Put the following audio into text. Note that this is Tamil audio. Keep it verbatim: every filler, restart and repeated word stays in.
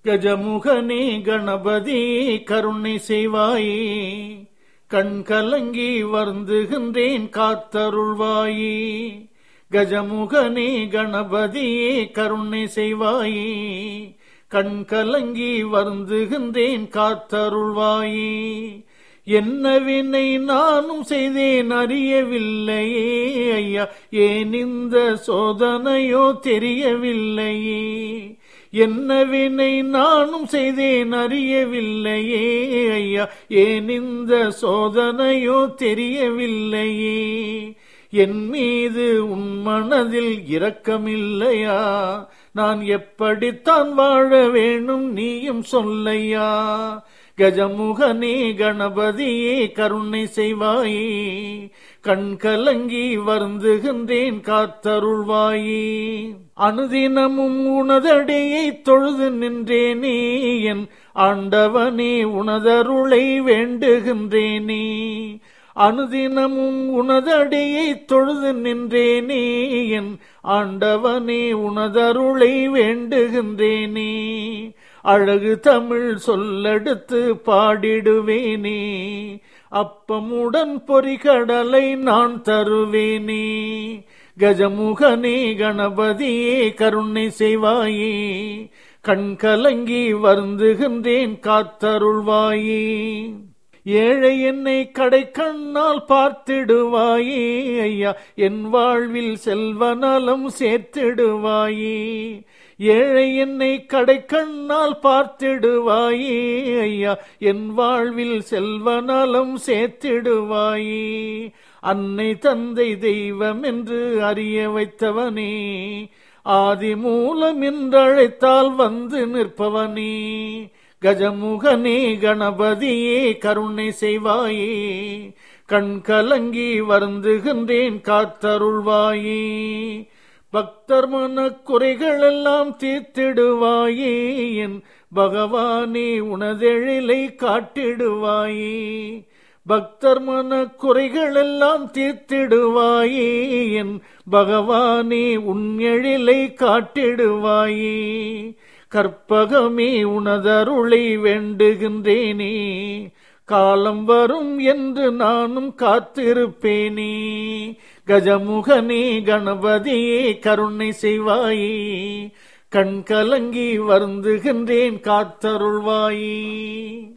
கஜமுகனே கணபதி கருணை செய்வாயே, கண் கலங்கி வருந்துகின்றேன் காத்தருள்வாயே. கஜமுகனே கணபதியே கருணை செய்வாயே, கண் கலங்கி வருந்துகின்றேன் காத்தருள்வாயே. என்ன வினை நானும் செய்தேன் அறியவில்லையே ஐயா, ஏன் இந்த சோதனையோ தெரியவில்லையே. என்ன வினை நானும் செய்தேன் அறியவில்லையே ஐயா, ஏன் இந்த சோதனையோ தெரியவில்லையே. என் மீது உன் மனதில் இரக்கமில்லையா, நான் எப்படித்தான் வாழ வேணும் நீயும் சொல்லையா. கஜமுகனே கணபதியே கருணை செய்வாயே, கண் கலங்கி வருந்துகின்றேன் காத்தருள்வாயே. அனுதினமும் உனதடியை தொழுது நின்றேனே, என் ஆண்டவனே உனதருளை வேண்டுகின்றேனே. அனுதினமும் உனதடியை தொழுது நின்றேனே, என் ஆண்டவனே உனதருளை வேண்டுகின்றேனே. அழகு தமிழ் சொல்லெடுத்து பாடிடுவேனே, அப்பமுடன் பொறிகடலை நான் தருவேனே. கஜமுகனே கணபதியே கருணை செய்வாயே, கண் கலங்கி வருந்துகின்றேன் காத்தருள்வாயே. ஏழை என்னை கடை கண்ணால் பார்த்திடுவாயே ஐயா, என் வாழ்வில் செல்வ நலம் சேர்த்திடுவாயே. ஏழை என்னை கடை கண்ணால் பார்த்திடுவாயே ஐயா, என் வாழ்வில் செல்வ நலம் சேர்த்திடுவாயே. அன்னை தந்தை தெய்வம் என்று அறிய வைத்தவனே, ஆதி மூலம் என்றழைத்தால் வந்து நிற்பவனே. கஜமுகனே கணபதியே கருணை செய்வாயே, கண் கலங்கி வருந்துகின்றேன் காத்தருள்வாயே. பக்தர் மன குறைகளெல்லாம் தீர்த்திடுவாயே, என் பகவானே உனதெழிலை காட்டிடுவாயே. பக்தர் மன குறைகளெல்லாம் தீர்த்திடுவாயே, என் பகவானே உன் எழிலை காட்டிடுவாயே. கற்பகமே உனதருளை வேண்டுகின்றேனே, காலம் வரும் என்று நானும் காத்திருப்பேனே. கஜமுகனே கணபதியே கருணை செய்வாயே, கண் கலங்கி வருந்துகின்றேன் காத்தருள்வாயே.